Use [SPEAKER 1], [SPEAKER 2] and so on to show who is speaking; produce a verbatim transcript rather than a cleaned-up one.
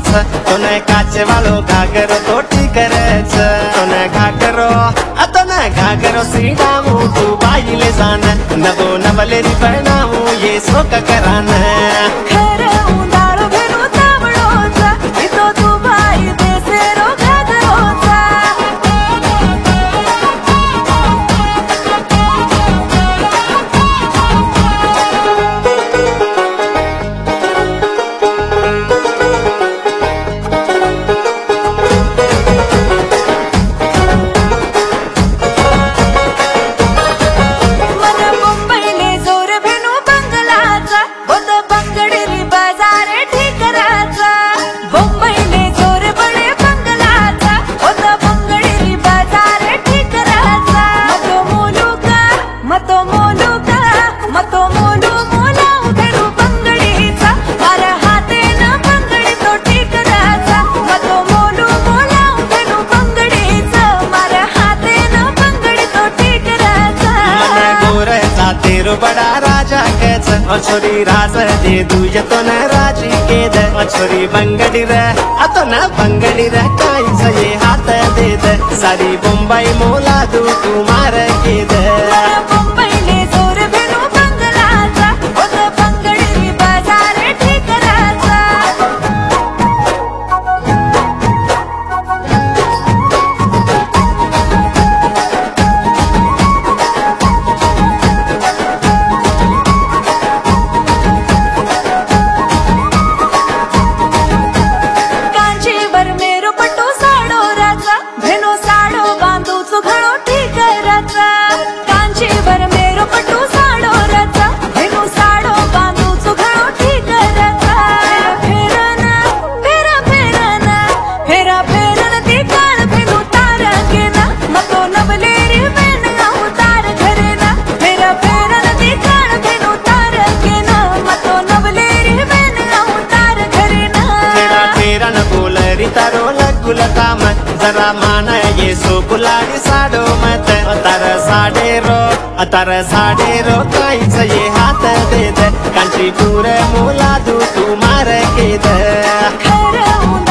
[SPEAKER 1] तो न काचे वालो घाघरो तो ठीक करच तो न घाघरो अतो न घाघरो सीधा मुंह तू बाईले जान नवो नवलेरी बनाऊ ये सोक करान तेरो बड़ा राजा केच छोरी राज दे दूज तो न राजी के दे छोरी बंगड़ी रे अतो न बंगड़ी रे काई से हाथ दे दे सारी मुंबई मोला दू तू मार के दे तारो लगुलता मत जरा माना ये सो बुलाड़ी साडो मत तार साडे रो तार साडे रो काई से ये हाथ दे दे कांची पूरे मोला दू तू मार के दे।